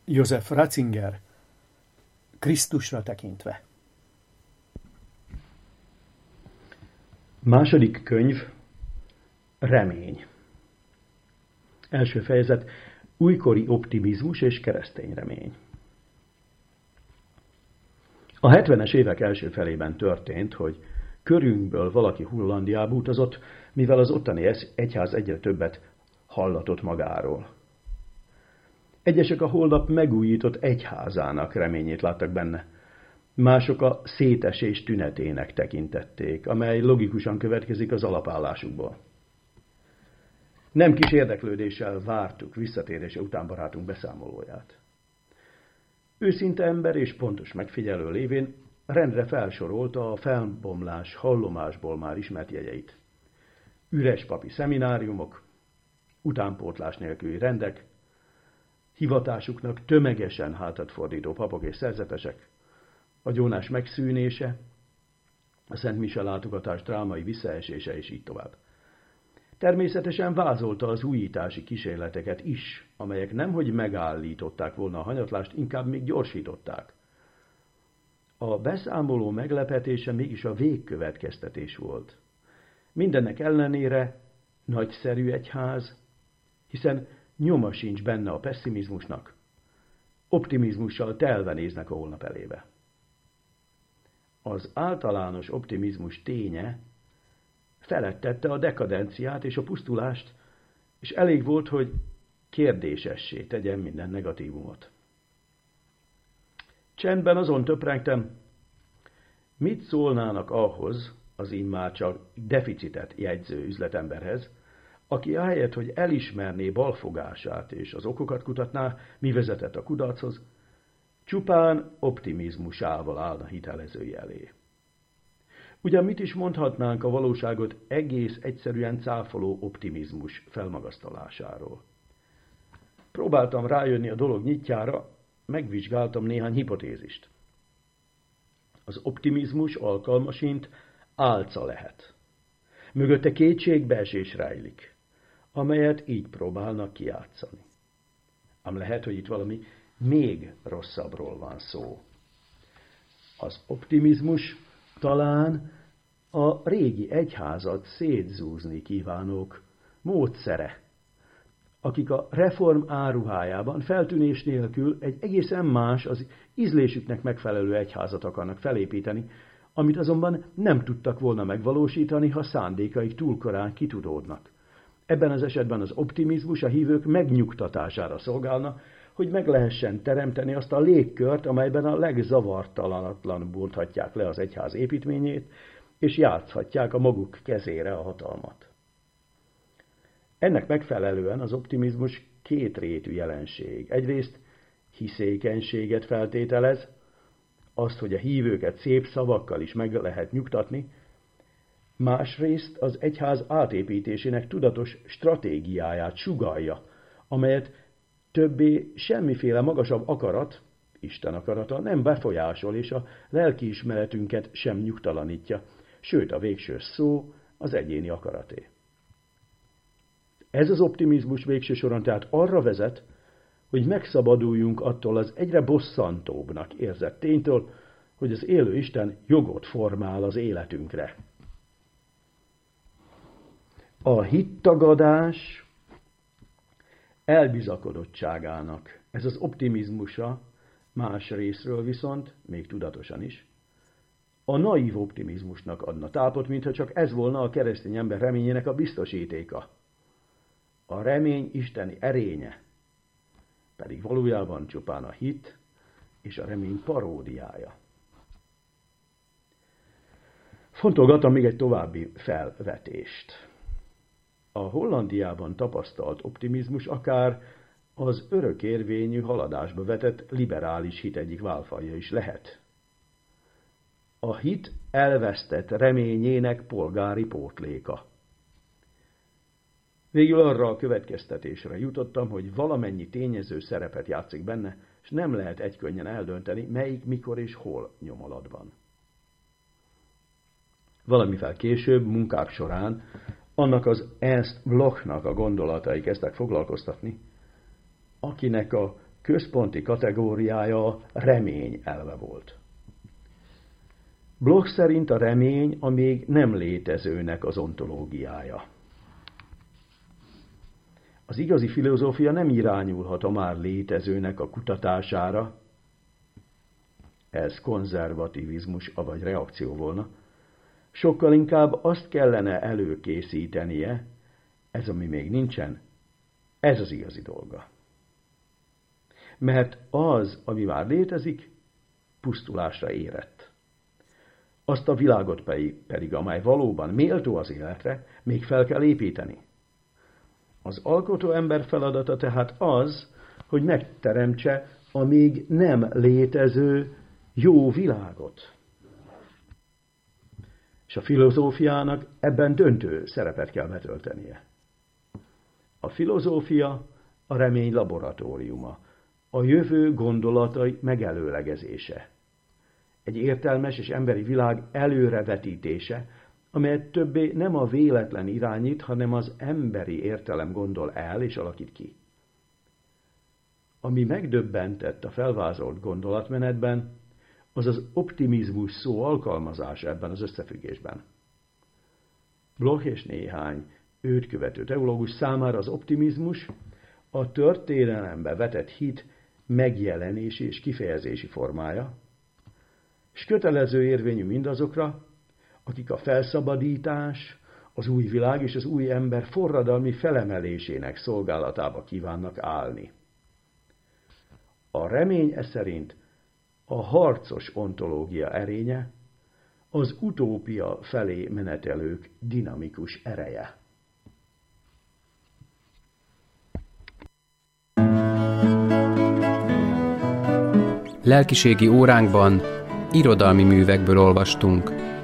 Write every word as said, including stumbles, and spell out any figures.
Joseph Ratzinger, Krisztusra tekintve. Második könyv, remény. Első fejezet, újkori optimizmus és keresztény remény. A hetvenes évek első felében történt, hogy körünkből valaki Hollandiába utazott, mivel az ottani egyház egyre többet hallatott magáról. Egyesek a holnap megújított egyházának reményét láttak benne. Mások a szétesés tünetének tekintették, amely logikusan következik az alapállásukból. Nem kis érdeklődéssel vártuk visszatérése után barátunk beszámolóját. Őszinte ember és pontos megfigyelő lévén rendre felsorolta a felbomlás hallomásból már ismert jegyeit. Üres papi szemináriumok, utánpótlás nélküli rendek, hivatásuknak tömegesen hátat fordító papok és szerzetesek, a gyónás megszűnése, a Szent Mise látogatás drámai visszaesése és így tovább. Természetesen vázolta az újítási kísérleteket is, amelyek nemhogy megállították volna a hanyatlást, inkább még gyorsították. A beszámoló meglepetése mégis a végkövetkeztetés volt. Mindennek ellenére nagyszerű egyház, hiszen nyoma sincs benne a pesszimizmusnak. Optimizmussal telve néznek a holnap elébe. Az általános optimizmus ténye felettette a dekadenciát és a pusztulást, és elég volt, hogy kérdésessé tegyen minden negatívumot. Csendben azon töprengtem, mit szólnának ahhoz az immár csak deficitet jegyző üzletemberhez, aki ahelyett, hogy elismerné balfogását és az okokat kutatná, mi vezetett a kudarchoz, csupán optimizmusával állna hitelezői elé. Ugyan mit is mondhatnánk a valóságot egész egyszerűen cáfoló optimizmus felmagasztalásáról? Próbáltam rájönni a dolog nyitjára, megvizsgáltam néhány hipotézist. Az optimizmus alkalmasint álca lehet. Mögötte kétségbeesés rejlik, amelyet így próbálnak kijátszani. Ám lehet, hogy itt valami még rosszabbról van szó. Az optimizmus talán a régi egyházat szétzúzni kívánók módszere, akik a reform áruhájában feltűnés nélkül egy egészen más, az ízlésüknek megfelelő egyházat akarnak felépíteni, amit azonban nem tudtak volna megvalósítani, ha szándékaik túl korán kitudódnak. Ebben az esetben az optimizmus a hívők megnyugtatására szolgálna, hogy meg lehessen teremteni azt a légkört, amelyben a legzavartalanatlan bonthatják le az egyház építményét, és játszhatják a maguk kezére a hatalmat. Ennek megfelelően az optimizmus kétrétű jelenség. Egyrészt hiszékenységet feltételez, azt, hogy a hívőket szép szavakkal is meg lehet nyugtatni, másrészt az egyház átépítésének tudatos stratégiáját sugallja, amelyet többé semmiféle magasabb akarat, Isten akarata nem befolyásol, és a lelkiismeretünket sem nyugtalanítja, sőt a végső szó az egyéni akaraté. Ez az optimizmus végső soron tehát arra vezet, hogy megszabaduljunk attól az egyre bosszantóbbnak érzett ténytől, hogy az élő Isten jogot formál az életünkre. A hittagadás elbizakodottságának, ez az optimizmusa, más részről viszont, még tudatosan is, a naív optimizmusnak adna tápot, mintha csak ez volna a keresztény ember reményének a biztosítéka. A remény isteni erénye pedig valójában csupán a hit és a remény paródiája. Fontolgattam még egy további felvetést. A Hollandiában tapasztalt optimizmus akár az örökérvényű haladásba vetett liberális hit egyik válfajja is lehet. A hit elvesztett reményének polgári pótléka. Végül arra a következtetésre jutottam, hogy valamennyi tényező szerepet játszik benne, és nem lehet egykönnyen eldönteni, melyik, mikor és hol nyom alatban. Valamivel később, munkák során, annak az Ernst Blochnak a gondolatai kezdtek foglalkoztatni, akinek a központi kategóriája a remény elve volt. Bloch szerint a remény a még nem létezőnek az ontológiája. Az igazi filozófia nem irányulhat a már létezőnek a kutatására, ez konzervativizmus, avagy reakció volna, sokkal inkább azt kellene előkészítenie, ez ami még nincsen, ez az igazi dolga. Mert az, ami már létezik, pusztulásra érett. Azt a világot pedig, amely valóban méltó az életre, még fel kell építeni. Az alkotó ember feladata tehát az, hogy megteremtse a még nem létező jó világot. És a filozófiának ebben döntő szerepet kell betöltenie. A filozófia a remény laboratóriuma, a jövő gondolatai megelőlegezése. Egy értelmes és emberi világ előrevetítése, amelyet többé nem a véletlen irányít, hanem az emberi értelem gondol el és alakít ki. Ami megdöbbentett a felvázolt gondolatmenetben, az az optimizmus szó alkalmazása ebben az összefüggésben. Bloch és néhány őt követő teológus számára az optimizmus a történelembe vetett hit megjelenési és kifejezési formája, és kötelező érvényű mindazokra, akik a felszabadítás, az új világ és az új ember forradalmi felemelésének szolgálatába kívánnak állni. A remény e szerint a harcos ontológia erénye, az utópia felé menetelők dinamikus ereje. Lelkiségi óránkban irodalmi művekből olvastunk.